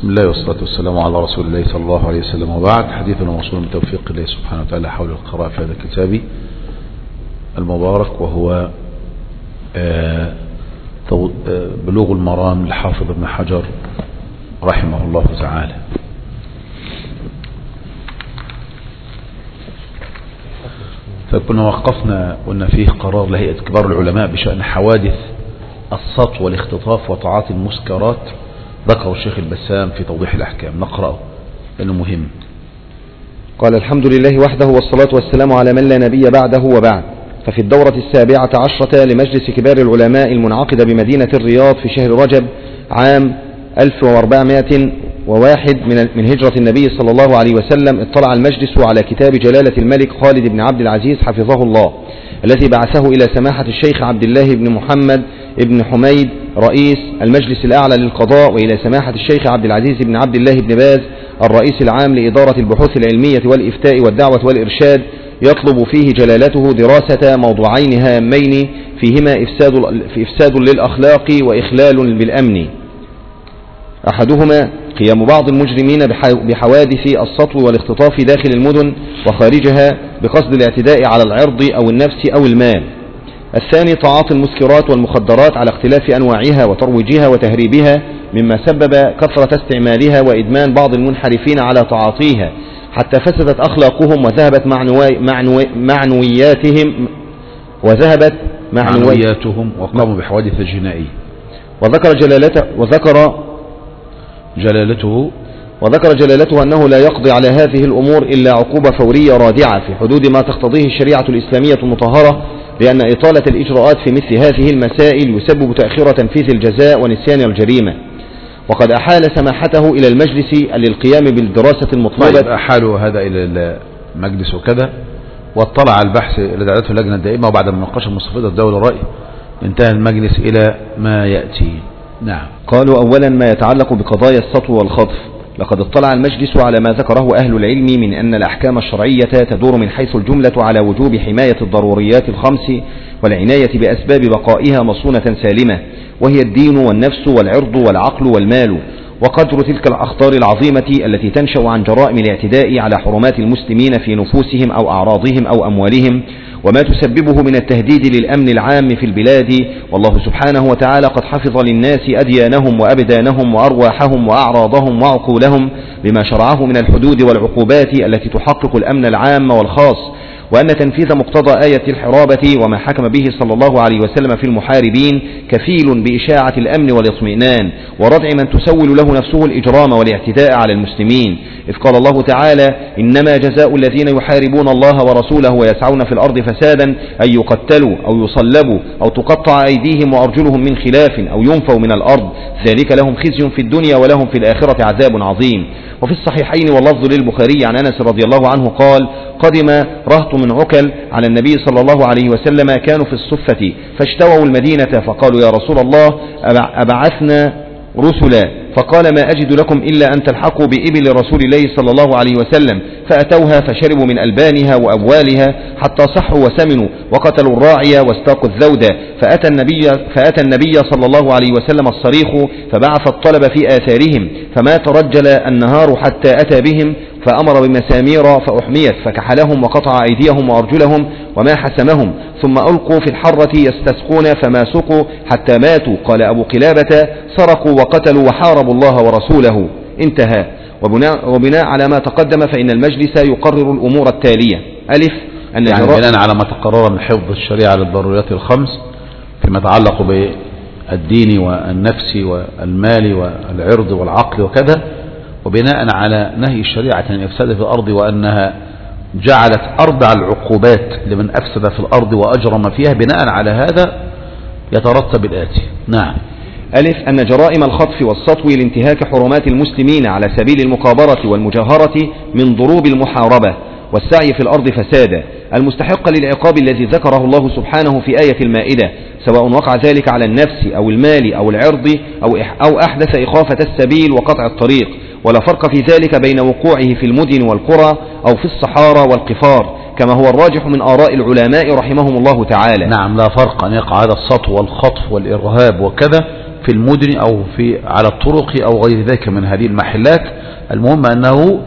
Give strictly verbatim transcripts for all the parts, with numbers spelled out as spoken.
بسم الله والصلاة والسلام على رسول الله صلى الله عليه وسلم، وبعد. حديثنا موصول من توفيق الله سبحانه وتعالى حول القراءة في هذا الكتاب المبارك، وهو بلوغ المرام للحافظ ابن حجر رحمه الله تعالى. فكنا وقفنا قلنا فيه قرار لهيئة كبار العلماء بشأن حوادث السطو والاختطاف وتعاطي المسكرات، ذكر الشيخ البسام في توضيح الأحكام. نقرأه لأنه مهم. قال: الحمد لله وحده، والصلاة والسلام على من لا نبي بعده، وبعد. ففي الدورة السابعة عشرة لمجلس كبار العلماء المنعقدة بمدينة الرياض في شهر رجب عام ألف وأربعمائة وواحد من هجرة النبي صلى الله عليه وسلم، اطلع المجلس على كتاب جلالة الملك خالد بن عبد العزيز حفظه الله، الذي بعثه إلى سماحة الشيخ عبد الله بن محمد ابن حميد رئيس المجلس الأعلى للقضاء، وإلى سماحة الشيخ عبد العزيز بن عبد الله بن باز الرئيس العام لإدارة البحوث العلمية والإفتاء والدعوة والإرشاد، يطلب فيه جلالته دراسة موضوعين هامين فيهما إفساد, في إفساد للأخلاق وإخلال بالأمن. أحدهما قيام بعض المجرمين بحوادث السطو والاختطاف داخل المدن وخارجها بقصد الاعتداء على العرض أو النفس أو المال. الثاني تعاطي المسكرات والمخدرات على اختلاف أنواعها وترويجها وتهريبها، مما سبب كثرة استعمالها وإدمان بعض المنحرفين على تعاطيها حتى فسدت أخلاقهم وذهبت معنوي معنوي معنوياتهم وذهبت معنوياتهم وقاموا بحوادث جنائية. وذكر جلالته وذكر جلالته وذكر جلالته أنه لا يقضي على هذه الأمور إلا عقوبة فورية رادعة في حدود ما تقتضيه الشريعة الإسلامية المطهرة، لأن إطالة الإجراءات في مثل هذه المسائل يسبب تأخير تنفيذ الجزاء ونسيان الجريمة. وقد أحال سماحته إلى المجلس للقيام بالدراسة المطلوبة. طيب، أحالوا هذا إلى المجلس وكذا، واطلع البحث الذي دعته اللجنة الدائمة، وبعد المناقشة المستفيضة الدولة الرأي انتهى المجلس إلى ما يأتي. نعم. قالوا: أولا ما يتعلق بقضايا السطو والخطف، لقد اطلع المجلس على ما ذكره أهل العلم من أن الأحكام الشرعية تدور من حيث الجملة على وجوب حماية الضروريات الخمس والعناية بأسباب بقائها مصونة سالمة، وهي الدين والنفس والعرض والعقل والمال، وقدر تلك الأخطار العظيمة التي تنشأ عن جرائم الاعتداء على حرمات المسلمين في نفوسهم أو أعراضهم أو أموالهم، وما تسببه من التهديد للأمن العام في البلاد. والله سبحانه وتعالى قد حفظ للناس أديانهم وأبدانهم وأرواحهم وأعراضهم وعقولهم بما شرعه من الحدود والعقوبات التي تحقق الأمن العام والخاص، وأن تنفيذ مقتضى آية الحرابة وما حكم به صلى الله عليه وسلم في المحاربين كفيل بإشاعة الأمن والاطمئنان وردع من تسول له نفسه الإجرام والاعتداء على المسلمين، إذ قال الله تعالى: إنما جزاء الذين يحاربون الله ورسوله ويسعون في الأرض فسادا أن يقتلوا أو يصلبوا أو تقطع أيديهم وأرجلهم من خلاف أو ينفوا من الأرض، ذلك لهم خزي في الدنيا ولهم في الآخرة عذاب عظيم. وفي الصحيحين واللفظ للبخاري عن أنس رضي الله عنه قال: قدم رهط من عكل على النبي صلى الله عليه وسلم، كانوا في الصفة فاشتووا المدينة، فقالوا: يا رسول الله، أبعثنا رسلا، فقال: ما أجد لكم إلا أن تلحقوا بإبل رسول الله صلى الله عليه وسلم، فأتوها فشربوا من ألبانها وأبوالها حتى صحوا وسمنوا، وقتلوا الراعي واستاقوا الذود، فأتى النبي, فأتى النبي صلى الله عليه وسلم الصريخ فبعث الطلب في آثارهم، فما ترجل النهار حتى أتى بهم، فأمر بمسامير فأحميت، فكحلهم وقطع أيديهم وأرجلهم وما حسمهم، ثم ألقوا في الحرة يستسقون فما سقوا حتى ماتوا. قال أبو قلابة: سرقوا وقتلوا وحاربوا الله ورسوله. انتهى. وبناء, وبناء على ما تقدم فإن المجلس يقرر الأمور التالية: ألف، أن يعني بناء على ما تقرر من حفظ الشريعة للضروريات الخمس فيما يتعلق بالدين والنفس والمال والعرض والعقل وكذا، وبناء على نهي الشريعة عن الإفساد في الأرض، وأنها جعلت أربع العقوبات لمن أفسد في الأرض وأجرم فيها، بناء على هذا يترتب الآتي. نعم. ألف، أن جرائم الخطف والسطو لانتهاك حرمات المسلمين على سبيل المكابرة والمجاهرة من ضروب المحاربة والسعي في الأرض فسادا المستحق للعقاب الذي ذكره الله سبحانه في آية المائدة، سواء وقع ذلك على النفس أو المال أو العرض أو أو أحدث إخافة السبيل وقطع الطريق، ولا فرق في ذلك بين وقوعه في المدن والقرى أو في الصحارى والقفار، كما هو الراجح من آراء العلماء رحمهم الله تعالى. نعم، لا فرق أن يقع هذا السطو والخطف والإرهاب وكذا في المدن أو في على الطرق أو غير ذلك من هذه المحلات. المهم أنه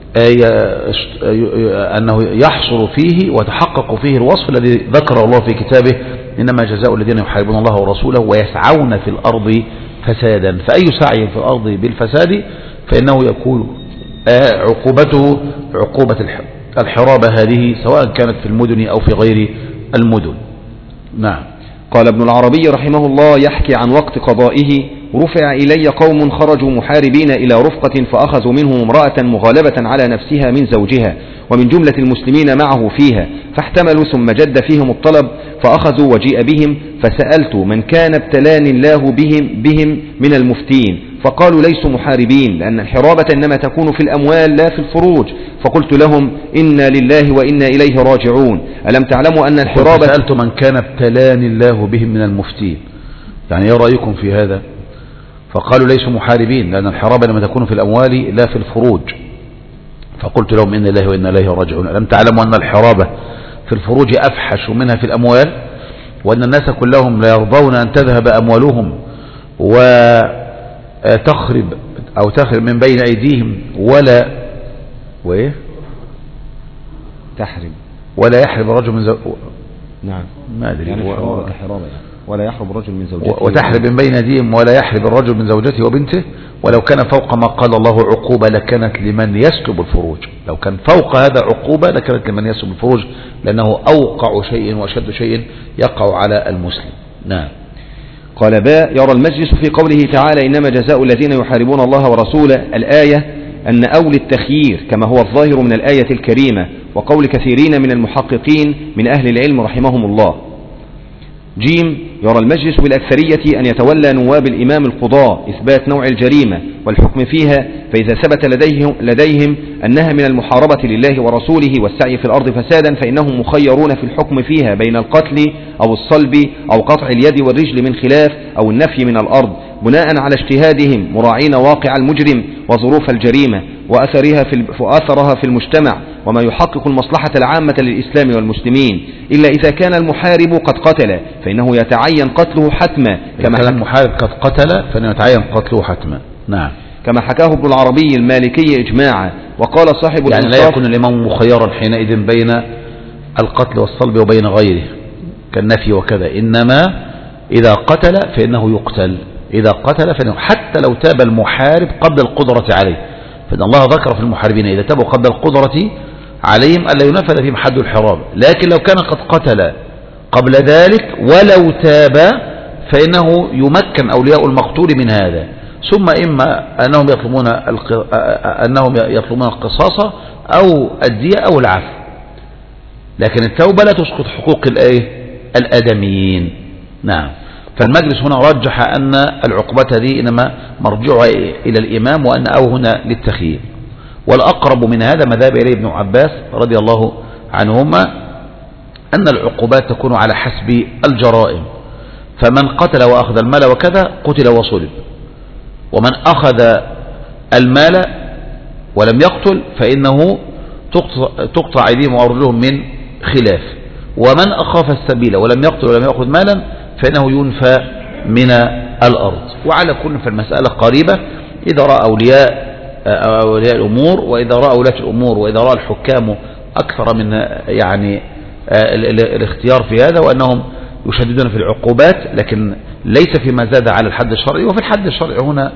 أنه يحصل فيه وتحقق فيه الوصف الذي ذكره الله في كتابه: إنما جزاء الذين يحاربون الله ورسوله ويسعون في الأرض فسادا. فأي سعي في الأرض بالفساد فإنه يكون عقوبته عقوبة الحرابة هذه، سواء كانت في المدن أو في غير المدن. نعم. قال ابن العربي رحمه الله يحكي عن وقت قضائه: رفع إلي قوم خرجوا محاربين إلى رفقة فأخذوا منهم امرأة مغالبة على نفسها من زوجها ومن جملة المسلمين معه فيها، فاحتملوا ثم جد فيهم الطلب فأخذوا وجيء بهم، فسألت من كان ابتلاني الله بهم, بهم من المفتين، فقالوا ليسوا محاربين، لأن الحرابة إنما تكون في الأموال لا في الفروج. فقلت لهم: إنا لله وإنا إليه راجعون، ألم تعلموا أن الحرابة. سألت من كان ابتلاني الله بهم من المفتين، يعني ايه رأيكم في هذا؟ فقالوا ليسوا محاربين لأن الحرابة لما تكون في الأموال لا في الفروج. فقلت لهم: إن الله وإنا إليه راجعون، ألم تعلموا أن الحرابة في الفروج أفحش منها في الأموال، وأن الناس كلهم لا يرضون أن تذهب أموالهم وتخرب أو تخرب من بين أيديهم ولا وإيه تحرم ولا يحرب الرجل من زوجته. نعم، ما أدري يعني الحرابة كحرابة يعني. ولا يحرب الرجل من زوجته وتحرب من بين أيديهم ولا يحرب الرجل من زوجته وبنته، ولو كان فوق ما قال الله عقوبة لكانت لمن يسلب الفروج. لو كان فوق هذا عقوبة لكانت لمن يسلب الفروج، لأنه أوقع شيء وأشد شيء يقع على المسلم. نعم. قال باء يرى المجلس في قوله تعالى: إنما جزاء الذين يحاربون الله ورسوله الآية أن أولي التخيير كما هو الظاهر من الآية الكريمة، وقول كثيرين من المحققين من أهل العلم رحمهم الله. جيم يرى المجلس بالأكثرية أن يتولى نواب الإمام القضاء إثبات نوع الجريمة والحكم فيها، فإذا ثبت لديهم, لديهم أنها من المحاربة لله ورسوله والسعي في الأرض فسادا، فإنهم مخيرون في الحكم فيها بين القتل أو الصلب أو قطع اليد والرجل من خلاف أو النفي من الأرض، بناء على اجتهادهم مراعين واقع المجرم وظروف الجريمة وأثرها في, وأثرها في المجتمع وما يحقق المصلحة العامة للإسلام والمسلمين، إلا إذا كان المحارب قد قتل فإنه يتعين قتله حتما، كما كان المحارب قد قتل فإنه يتعين قتله حتما. نعم. كما حكاه ابن العربي المالكي إجماعا. وقال صاحب يعني لا يكون الإمام مخيرا حينئذ بين القتل والصلب وبين غيره كالنفي وكذا، إنما إذا قتل فإنه يقتل، إذا قتل فإنه حتى لو تاب المحارب قبل القدرة عليه، فإن الله ذكر في المحاربين إذا تابوا قبل القدرة عليهم ألا ينفذ فيهم حد الحراب، لكن لو كان قد قتل قبل ذلك ولو تاب فإنه يمكن أولياء المقتول من هذا، ثم إما أنهم يطلبون أنهم يطلبون القصاص أو الدية أو العفو، لكن التوبة لا تسقط حقوق الآدميين. نعم. فالمجلس هنا رجح أن العقوبات هذه إنما مرجعها إلى الإمام وأن أو هنا للتخيير، والأقرب من هذا مذهب إليه ابن عباس رضي الله عنهما أن العقوبات تكون على حسب الجرائم، فمن قتل وأخذ المال وكذا قتل وصلب، ومن أخذ المال ولم يقتل فإنه تقطع أيديهم وأرجلهم من خلاف، ومن أخاف السبيل ولم يقتل ولم يأخذ مالا فإنه ينفى من الأرض. وعلى كل فالمسألة قريبة إذا رأى أولياء أولياء الأمور وإذا رأى ولاة الأمور وإذا رأى الحكام أكثر من يعني الاختيار في هذا وأنهم يشددون في العقوبات، لكن ليس فيما زاد على الحد الشرعي، وفي الحد الشرعي هنا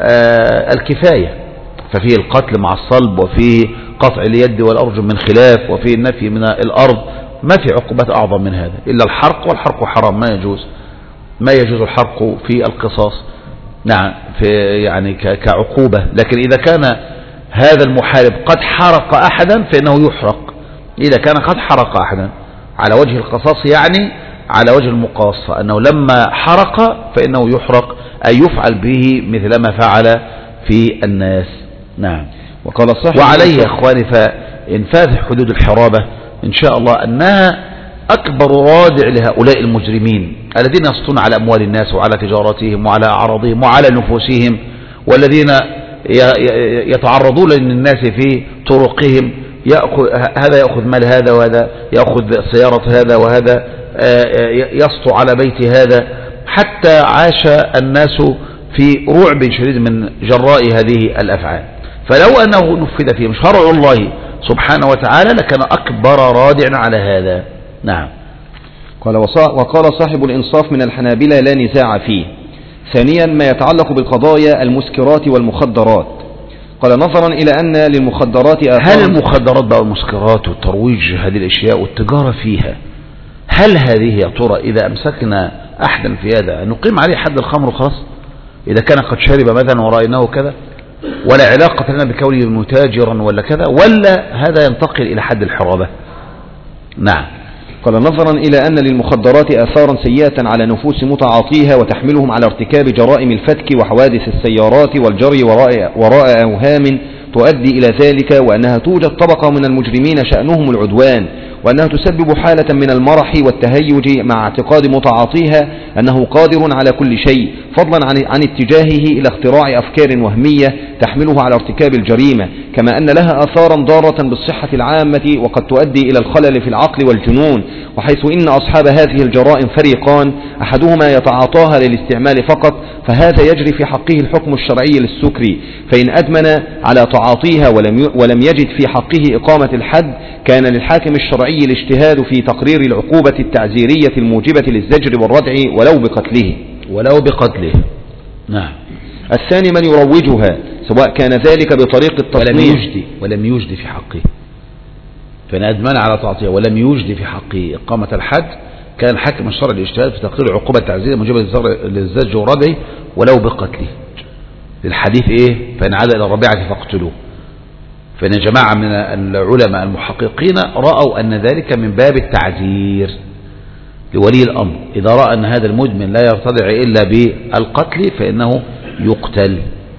الكفاية، ففيه القتل مع الصلب وفيه قطع اليد والأرجل من خلاف وفيه النفي من الأرض، ما في عقوبات أعظم من هذا إلا الحرق، والحرق حرام ما يجوز ما يجوز الحرق في القصاص. نعم، في يعني كعقوبة، لكن إذا كان هذا المحارب قد حرق أحدا فإنه يحرق، إذا كان قد حرق أحدا على وجه القصاص يعني على وجه المقاصة، أنه لما حرق فإنه يحرق أي يفعل به مثل ما فعل في الناس. نعم. وقال الصحيح وعليه يا إخواني فإنفاذ حدود الحرابة إن شاء الله أنها أكبر رادع لهؤلاء المجرمين الذين يسطون على أموال الناس وعلى تجاراتهم وعلى أعراضهم وعلى نفوسهم، والذين يتعرضون للناس في طرقهم، يأخذ هذا يأخذ مال هذا، وهذا يأخذ سيارة هذا، وهذا يسطو على بيت هذا، حتى عاش الناس في رعب شديد من جراء هذه الأفعال. فلو أنه نفذ فيهم شرع الله سبحانه وتعالى لكان أكبر رادع على هذا. نعم. قال وقال صاحب الإنصاف من الحنابلة لا نزاع فيه. ثانيا ما يتعلق بالقضايا المسكرات والمخدرات. قال نظرا إلى أن للمخدرات آثار. هل المخدرات بقى والمسكرات والترويج هذه الأشياء والتجارة فيها، هل هذه يا ترى إذا أمسكنا أحدا في هذا نقيم عليه حد الخمر وخلاص إذا كان قد شرب مثلا ورأيناه كذا، ولا علاقة لنا بكونه متاجرا ولا كذا، ولا هذا ينتقل إلى حد الحرابة؟ نعم. قال نظرا إلى أن للمخدرات آثارا سيئة على نفوس متعاطيها وتحملهم على ارتكاب جرائم الفتك وحوادث السيارات والجري وراء, وراء أوهام تؤدي إلى ذلك، وأنها توجد طبقة من المجرمين شأنهم العدوان، وأنها تسبب حالة من المرح والتهيج مع اعتقاد متعاطيها أنه قادر على كل شيء، فضلا عن, عن اتجاهه إلى اختراع أفكار وهمية تحمله على ارتكاب الجريمة، كما أن لها آثارا ضارة بالصحة العامة وقد تؤدي إلى الخلل في العقل والجنون، وحيث إن أصحاب هذه الجرائم فريقان، أحدهما يتعاطاها للاستعمال فقط فهذا يجري في حقه الحكم الشرعي للسكري، فإن أدمن على تعاطيها ولم ولم يجد في حقه إقامة الحد كان للحاكم الشرعي الاجتهاد في تقرير العقوبة التعزيرية الموجبة للزجر والردع ولو بقتله ولو بقتله. نعم. الثاني من يروجها سواء كان ذلك بطريق التصنيع ولم يجدي ولم يجدي في حقه، فإن أدمن على تعاطيها ولم يجدي في حقه إقامة الحد كان الحاكم الشرعي الاجتهاد في تقرير العقوبة التعزيرية الموجبة للزجر والردع ولو بقتله، للحديث إيه؟ فإن عاد إلى الرابعة فاقتلوه. فإن جماعة من العلماء المحققين رأوا أن ذلك من باب التعزير لولي الأمر، إذا رأى أن هذا المدمن لا يرتدع إلا بالقتل فإنه يقتل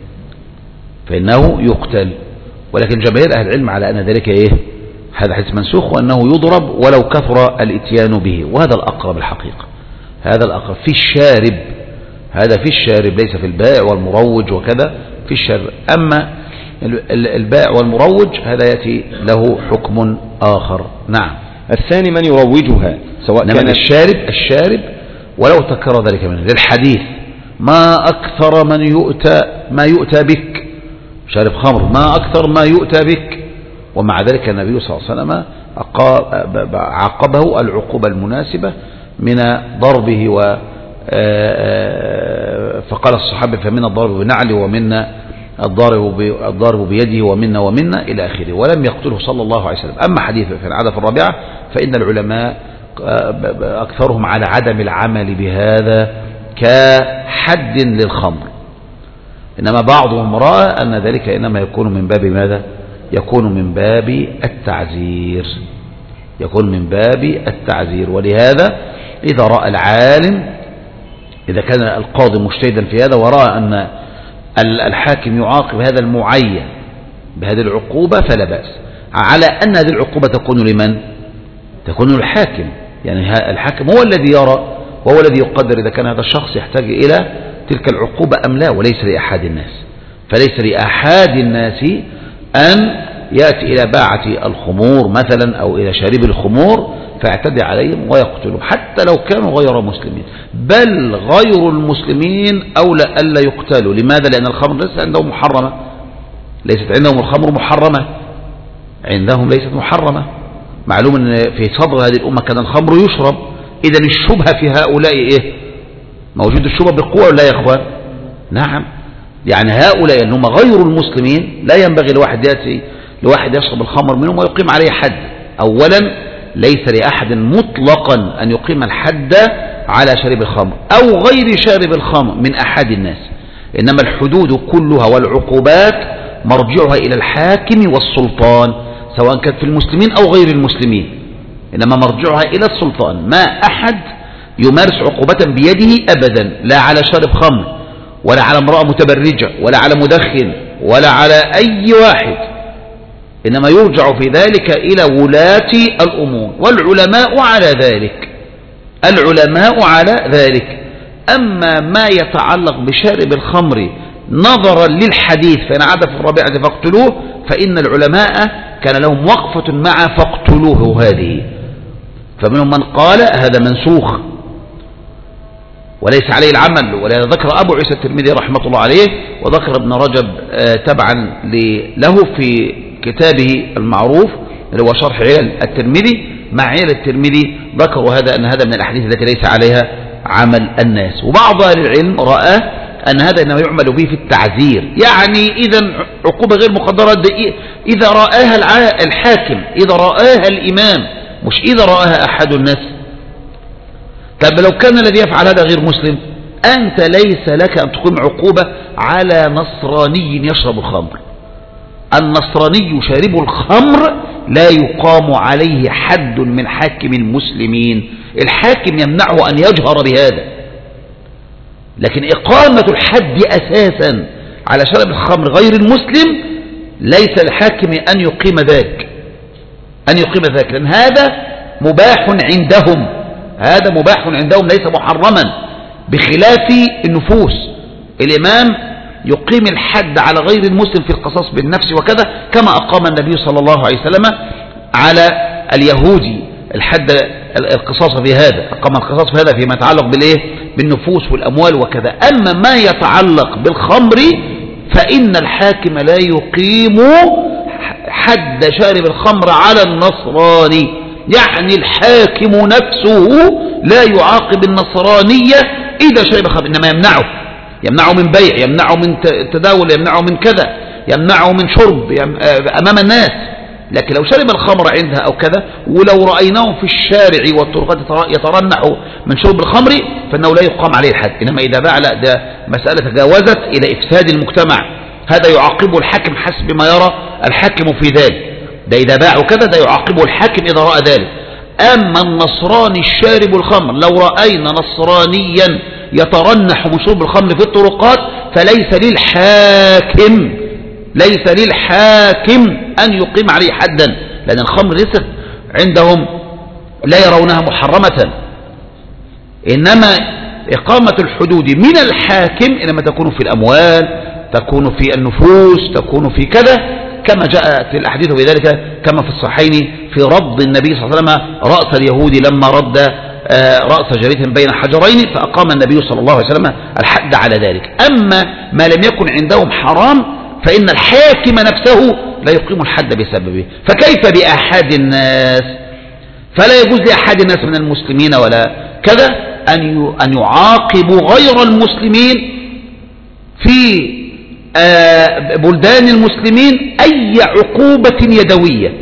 فإنه يقتل ولكن جماهير أهل العلم على أن ذلك إيه؟ هذا حديث منسوخ، وأنه يضرب ولو كثر الاتيان به، وهذا الأقرب الحقيقة، هذا الأقرب في الشارب، هذا في الشارب ليس في البائع والمروج وكذا، في الشارب. أما البائع والمروج هذا يأتي له حكم آخر. نعم. الثاني من يروجها سواء كان الشارب الشارب ولو تكرر ذلك منه، للحديث ما أكثر من يؤتى ما يؤتى بك، شارب خمر ما أكثر ما يؤتى بك، ومع ذلك النبي صلى الله عليه وسلم عاقبه العقوبة المناسبة من ضربه، و فقال الصحابة فمنا الضارب بنعل ومنا الضارب الضارب بيده ومنا ومنا إلى آخره، ولم يقتله صلى الله عليه وسلم. أما حديث في العادة في الرابعة فإن العلماء أكثرهم على عدم العمل بهذا كحد للخمر، إنما بعضهم رأى أن ذلك إنما يكون من باب ماذا؟ يكون من باب التعزير، يكون من باب التعزير. ولهذا إذا رأى العالم، إذا كان القاضي مجتهدا في هذا ورأى أن الحاكم يعاقب هذا المعين بهذه العقوبة فلا بأس، على أن هذه العقوبة تكون لمن؟ تكون للحاكم، يعني الحاكم هو الذي يرى وهو الذي يقدر إذا كان هذا الشخص يحتاج إلى تلك العقوبة أم لا، وليس لأحد الناس. فليس لأحد الناس أن يأتي إلى باعة الخمور مثلا أو إلى شارب الخمور فيعتدي عليهم ويقتلهم حتى لو كانوا غير مسلمين، بل غير المسلمين أولى ألا يقتلوا. لماذا؟ لأن الخمر ليست عندهم محرمة، ليست عندهم الخمر محرمة، عندهم ليست محرمة. معلوم أن في صدر هذه الأمة كان الخمر يشرب، إذا الشبهة في هؤلاء إيه؟ موجود الشبهة بقوة ولا يا إخوان؟ نعم. يعني هؤلاء أنهم غير المسلمين لا ينبغي لواحد يأتي لواحد يشرب الخمر منهم ويقيم عليه حد. أولا ليس لأحد مطلقا أن يقيم الحد على شارب الخمر أو غير شارب الخمر من أحد الناس، إنما الحدود كلها والعقوبات مرجعها إلى الحاكم والسلطان سواء كان في المسلمين أو غير المسلمين، إنما مرجعها إلى السلطان. ما أحد يمارس عقوبة بيده أبدا، لا على شارب خمر ولا على امرأة متبرجة ولا على مدخن ولا على أي واحد، إنما يرجع في ذلك إلى ولاة الأمور والعلماء على ذلك، العلماء على ذلك. أما ما يتعلق بشارب الخمر نظرا للحديث فإن عاد في الرابعة فاقتلوه، فإن العلماء كان لهم وقفة مع فاقتلوه هذه، فمنهم من قال هذا منسوخ وليس عليه العمل، ولهذا ذكر أبو عيسى الترمذي رحمة الله عليه وذكر ابن رجب تبعا له في كتابه المعروف اللي هو شرح علل الترمذي، مع علل الترمذي ذكروا هذا أن هذا من الأحاديث التي ليس عليها عمل الناس. وبعض أهل العلم رأى أن هذا إنما يعمل به في التعزير، يعني إذا عقوبة غير مقدرة إذا رآها الحاكم، إذا رآها الإمام، مش إذا رآها أحد الناس. طب لو كان الذي يفعل هذا غير مسلم، أنت ليس لك أن تقيم عقوبة على نصراني يشرب الخمر. النصراني شارب الخمر لا يقام عليه حد من حاكم المسلمين، الحاكم يمنعه أن يجهر بهذا، لكن إقامة الحد أساسا على شرب الخمر غير المسلم ليس الحاكم أن يقيم ذاك أن يقيم ذاك لأن هذا مباح عندهم، هذا مباح عندهم ليس محرما، بخلاف النفوس. الإمام يقيم الحد على غير المسلم في القصاص بالنفس وكذا، كما أقام النبي صلى الله عليه وسلم على اليهودي الحد القصاص في هذا، أقام القصاص في هذا فيما يتعلق بالإيه؟ بالنفوس والأموال وكذا. أما ما يتعلق بالخمر فإن الحاكم لا يقيم حد شارب الخمر على النصراني، يعني الحاكم نفسه لا يعاقب النصرانية إذا شرب الخمر، إنما يمنعه يمنعه من بيع، يمنعه من تداول، يمنعه من كذا، يمنعه من شرب أمام الناس. لكن لو شرب الخمر عندها أو كذا، ولو رأيناه في الشارع والطرقات يترنح من شرب الخمر فإنه لا يقام عليه الحد، إنما إذا باع لا، ده مسألة تجاوزت إلى إفساد المجتمع، هذا يعاقبه الحاكم حسب ما يرى الحاكم في ذلك، ده إذا باع كذا ده يعاقبه الحاكم إذا رأى ذلك. أما النصراني الشارب الخمر، لو رأينا نصرانيا يترنح من شرب الخمر في الطرقات فليس للحاكم ليس للحاكم أن يقيم عليه حدا، لأن الخمر ليست عندهم لا يرونها محرمة، إنما إقامة الحدود من الحاكم إنما تكون في الأموال، تكون في النفوس، تكون في كذا، كما جاءت الأحاديث بذلك كما في الصحيحين في رد النبي صلى الله عليه وسلم رأس اليهودي لما رد رأس جريث بين حجرين، فأقام النبي صلى الله عليه وسلم الحد على ذلك. أما ما لم يكن عندهم حرام فإن الحاكم نفسه لا يقيم الحد بسببه، فكيف بأحد الناس؟ فلا يجوز لأحد الناس من المسلمين ولا كذا أن أن يعاقبوا غير المسلمين في بلدان المسلمين أي عقوبة يدوية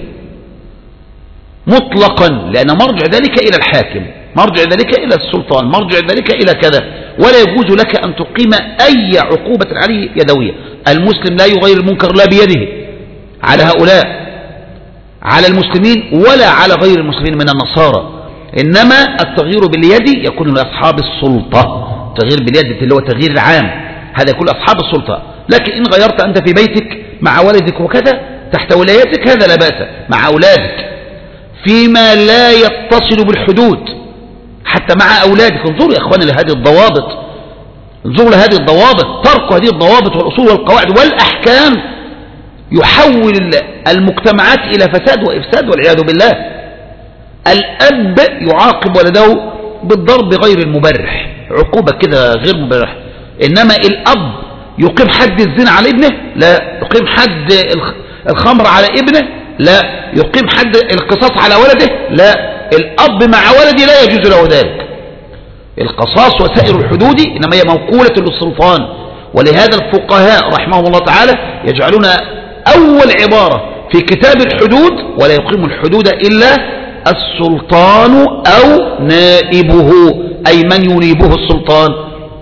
مطلقا، لأن مرجع ذلك إلى الحاكم، مرجع ذلك إلى السلطان، مرجع ذلك إلى كذا، ولا يجوز لك أن تقيم أي عقوبة عليه يدوية. المسلم لا يغير المنكر لا بيده على هؤلاء على المسلمين ولا على غير المسلمين من النصارى، إنما التغيير باليد يكون لأصحاب السلطة، تغيير باليد اللي هو تغيير العام، هذا يكون أصحاب السلطة. لكن إن غيرت أنت في بيتك مع ولدك وكذا تحت ولايتك هذا لا بأس، مع أولادك فيما لا يتصل بالحدود، حتى مع أولادك. انظروا يا إخواني لهذه الضوابط، انظروا لهذه الضوابط، ترك هذه الضوابط والأصول والقواعد والأحكام يحول المجتمعات إلى فساد وإفساد والعياذ بالله. الأب يعاقب ولده بالضرب غير المبرح، عقوبة كده غير مبرح، إنما الأب يقيم حد الزنا على ابنه؟ لا. يقيم حد الخمر على ابنه؟ لا. يقيم حد القصاص على ولده؟ لا. الأب مع ولده لا يجوز له ذلك. القصاص وسائر الحدود إنما هي موكولة للسلطان، ولهذا الفقهاء رحمهم الله تعالى يجعلون أول عبارة في كتاب الحدود ولا يقيم الحدود إلا السلطان أو نائبه، أي من ينيبه السلطان.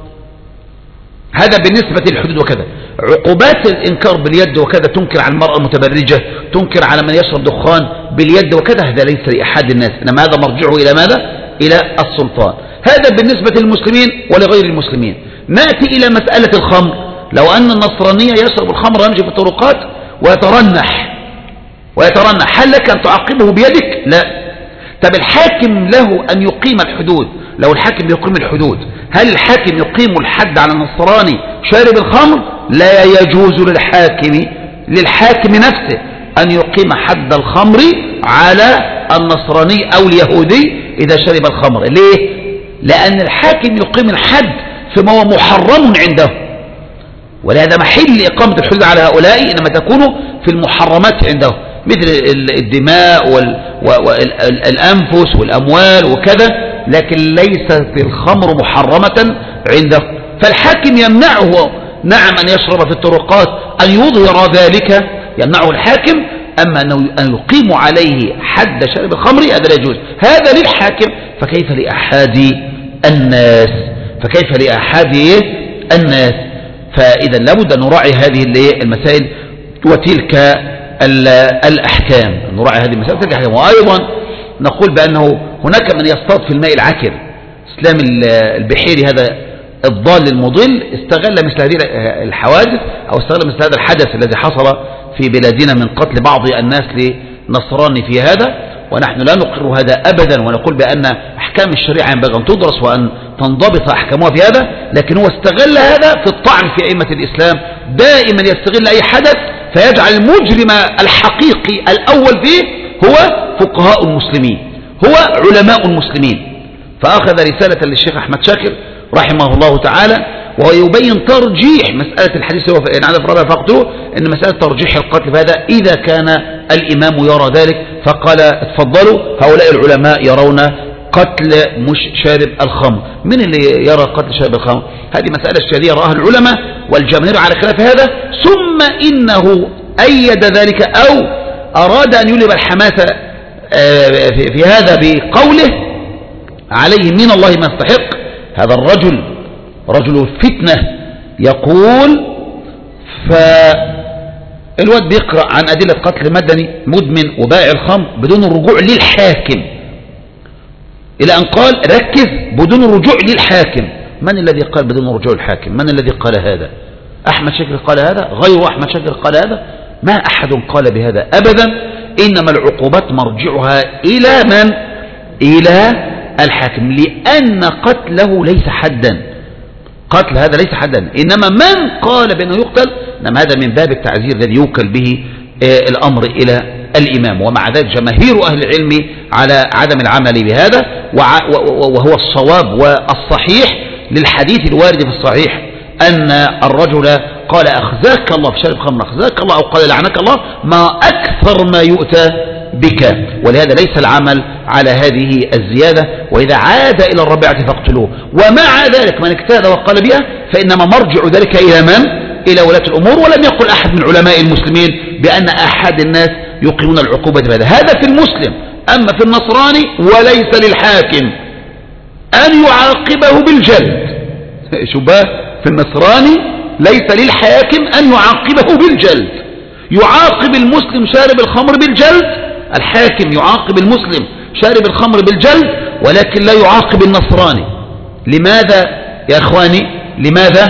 هذا بالنسبة للحدود وكذا. عقوبات الإنكار باليد وكذا، تنكر على المرأة المتبرجة، تنكر على من يشرب دخان باليد وكذا، هذا ليس لأحد الناس، إنما هذا مرجعه إلى ماذا؟ إلى السلطان. هذا بالنسبة للمسلمين ولغير المسلمين. نأتي إلى مسألة الخمر. لو أن النصرانية يشرب الخمر ويمشي في الطرقات ويترنح ويترنح هل لك أن تعاقبه بيدك؟ لا. طب الحاكم له أن يقيم الحدود، لو الحاكم يقيم الحدود هل الحاكم يقيم الحد على النصراني شارب الخمر لا يجوز للحاكم للحاكم نفسه أن يقيم حد الخمر على النصراني أو اليهودي إذا شرب الخمر. ليه؟ لأن الحاكم يقيم الحد فيما هو محرم عنده، ولهذا محل إقامة الحدود على هؤلاء إنما تكون في المحرمات عنده، مثل الدماء والأنفس والأموال وكذا، لكن ليست الخمر محرمة عنده. فالحاكم يمنعه نعم أن يشرب في الطرقات، أن يظهر ذلك يمنعه الحاكم، أما أن يقيم عليه حد شرب الخمر هذا لا يجوز. هذا للحاكم، فكيف لأحد الناس فكيف لأحد الناس فإذا لابد أن نراعي هذه المسائل وتلك الأحكام، نراعي هذه المسائل وتلك الأحكام. وأيضا نقول بأنه هناك من يصطاد في الماء العكر. إسلام البحيري هذا الضال المضل استغل مثل هذه الحوادث أو استغل مثل هذا الحدث الذي حصل في بلادنا من قتل بعض الناس لنصراني في هذا، ونحن لا نقر هذا أبدا، ونقول بأن أحكام الشريعة ينبغي أن تدرس وأن تنضبط أحكامها في هذا، لكن هو استغل هذا في الطعن في أئمة الإسلام. دائما يستغل أي حدث فيجعل المجرم الحقيقي الأول فيه هو فقهاء المسلمين، هو علماء المسلمين. فأخذ رسالة للشيخ أحمد شاكر رحمه الله تعالى وهو يبين ترجيح مسألة الحديث، هو إن عدد فرادها فقتله، إن مسألة ترجيح القتل فهذا إذا كان الإمام يرى ذلك، فقال اتفضلوا هؤلاء العلماء يرون قتل مش شارب الخمر. من اللي يرى قتل شارب الخمر؟ هذه مسألة اجتهادية رآها العلماء والجماهير على خلاف هذا. ثم إنه أيد ذلك أو أراد أن يلب الحماسة في هذا بقوله عليه من الله ما يستحق. هذا الرجل رجل فتنة يقول، فالواد بيقرأ عن أدلة قتل مدني مدمن وبائع الخمر بدون الرجوع للحاكم، إلى أن قال ركز بدون الرجوع للحاكم. من الذي قال بدون الرجوع للحاكم؟ من الذي قال هذا؟ أحمد شاكر قال هذا؟ غير أحمد شاكر قال هذا؟ ما أحد قال بهذا أبدا. إنما العقوبات مرجعها إلى من؟ إلى الحاكم، لأن قتله ليس حدا، قتل هذا ليس حدا. إنما من قال بأنه يقتل إنما هذا من باب التعزير الذي يوكل به الأمر إلى الإمام. ومع ذلك جماهير أهل العلم على عدم العمل بهذا، وهو الصواب والصحيح للحديث الوارد في الصحيح أن الرجل قال أخزاك الله في شرب خمر، أخزاك الله، أو قال لعنك الله، ما أكثر ما يؤتى بك. ولهذا ليس العمل على هذه الزيادة. وإذا عاد إلى الرابعة فاقتلوه. ومع ذلك من اجتهد وقال بها فإنما مرجع ذلك إلى من؟ إلى ولاة الأمور. ولم يقل أحد من علماء المسلمين بأن أحد الناس يقيمون العقوبة بهذا. هذا في المسلم. أما في النصراني وليس للحاكم أن يعاقبه بالجلد. شبه في النصراني ليس للحاكم أن يعاقبه بالجلد. يعاقب المسلم شارب الخمر بالجلد، الحاكم يعاقب المسلم شارب الخمر بالجلد، ولكن لا يعاقب النصراني. لماذا يا أخواني؟ لماذا؟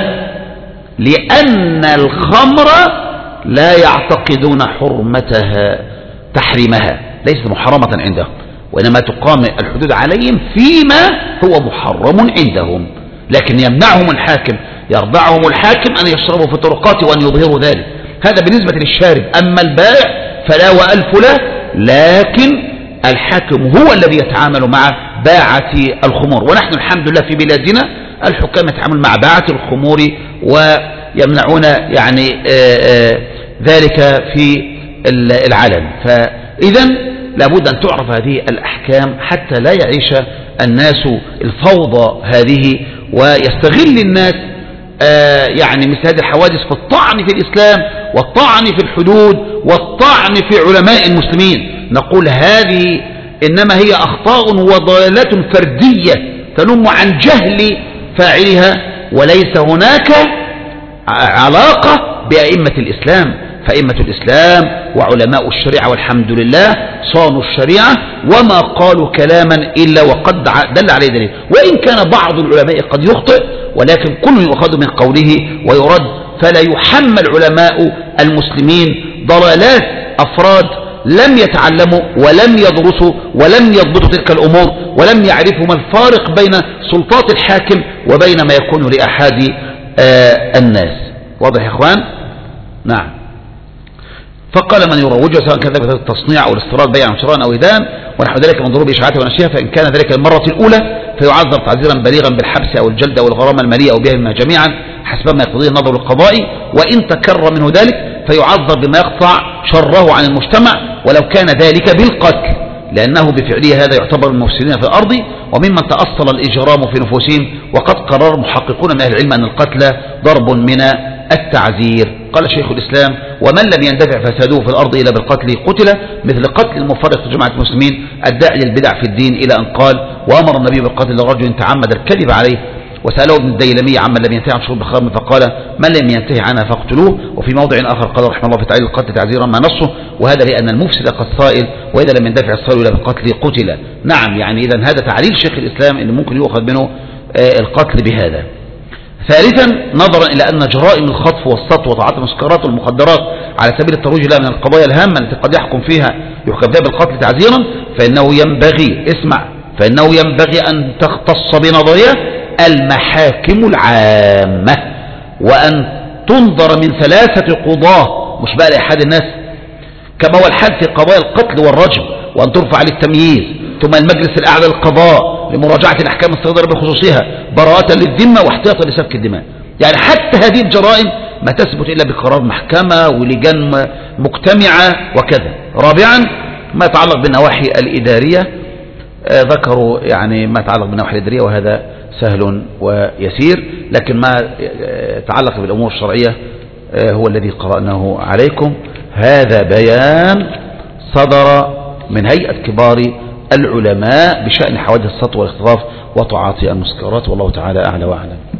لأن الخمر لا يعتقدون حرمتها تحريمها، ليست محرمة عندهم، وإنما تقام الحدود عليهم فيما هو محرم عندهم. لكن يمنعهم الحاكم، يرضعهم الحاكم أن يشربوا في الطرقات وأن يظهروا ذلك. هذا بالنسبة للشارب. أما البائع فلا وألف له، لكن الحاكم هو الذي يتعامل مع باعة الخمور. ونحن الحمد لله في بلادنا الحكام يتعامل مع باعة الخمور ويمنعون يعني آآ آآ ذلك في العلن. فإذا لابد أن تعرف هذه الأحكام حتى لا يعيش الناس الفوضى هذه ويستغل الناس يعني مثل هذه الحوادث في الطعن في الإسلام والطعن في الحدود والطعن في علماء المسلمين. نقول هذه إنما هي أخطاء وضلالات فردية تنم عن جهل فاعلها، وليس هناك علاقة بأئمة الإسلام. فأئمة الإسلام وعلماء الشريعة والحمد لله صانوا الشريعة وما قالوا كلاما إلا وقد دل عليه دليل. وإن كان بعض العلماء قد يخطئ، ولكن كل يؤخذ من قوله ويرد. فلا يحمل علماء المسلمين ضلالات أفراد لم يتعلموا ولم يدرسوا ولم يضبطوا تلك الأمور ولم يعرفوا ما الفارق بين سلطات الحاكم وبين ما يكون لأحد آه الناس. واضح يا إخوان؟ نعم. فقال من يروجها سواء كان ذلك التصنيع أو الاستيراد بيعا أو شراء أو إدان ونحو ذلك من ضروب إشاعته ونشيها، فإن كان ذلك المرة الأولى فيعذر تعذيرا بليغا بالحبس أو الجلد أو الغرامة المالية أو بهما جميعا حسب ما يقتضيه النظر القضائي، وإن تكرر منه ذلك فيعذر بما يقطع شره عن المجتمع ولو كان ذلك بالقتل، لأنه بفعله هذا يعتبر من المفسدين في الأرض وممن تأصل الإجرام في نفوسهم، وقد قرر محققون من أهل العلم أن القتل ضرب من التعزير. قال شيخ الإسلام: ومن لم يندفع فساده في الأرض إلا بالقتل قتل، مثل قتل المفرق في جماعة المسلمين الداعي للبدع في الدين، إلى أن قال: وأمر النبي بالقتل لرجل تعمد الكذب عليه، وسأله ابن الديلمي عمن لم ينتهي عن شرب الخمر فقال: من لم ينتهي عنها فاقتلوه. وفي موضع آخر قال رحمه الله في تعليل القتل تعزيرا ما نصه، وهذا لأن المفسد قد صائل، وإذا لم يندفع الصائل إلى بالقتل قتل. نعم، يعني إذا هذا تعليل شيخ الإسلام اللي ممكن يؤخذ منه القتل بهذا. ثالثا، نظرا إلى أن جرائم الخطف والسطو وتعاطي المسكرات والمخدرات على سبيل الترويج لها من القضايا الهامة التي قد يحكم فيها يحكم فيها بالقتل تعزيرا، فإنه ينبغي اسمع فإنه ينبغي أن تختص بنظرها المحاكم العامة، وأن تنظر من ثلاثة قضاة مش بقى لأحد الناس، كما هو الحال في قضايا القتل والرجم، وأن ترفع للتمييز، ثم المجلس الأعلى للقضاء لمراجعة الأحكام الصادرة بخصوصها براءة للذمة واحتياطا لسفك الدماء. يعني حتى هذه الجرائم ما تثبت إلا بقرار محكمة ولجان مجتمعة وكذا. رابعا، ما يتعلق بالنواحي الإدارية، آه ذكروا يعني ما يتعلق بالنواحي الإدارية وهذا سهل ويسير، لكن ما يتعلق بالأمور الشرعية آه هو الذي قرأناه عليكم. هذا بيان صدر من هيئة كبار العلماء بشأن حوادث السطو والاختطاف وتعاطي المسكرات، والله تعالى أعلى وأعلم.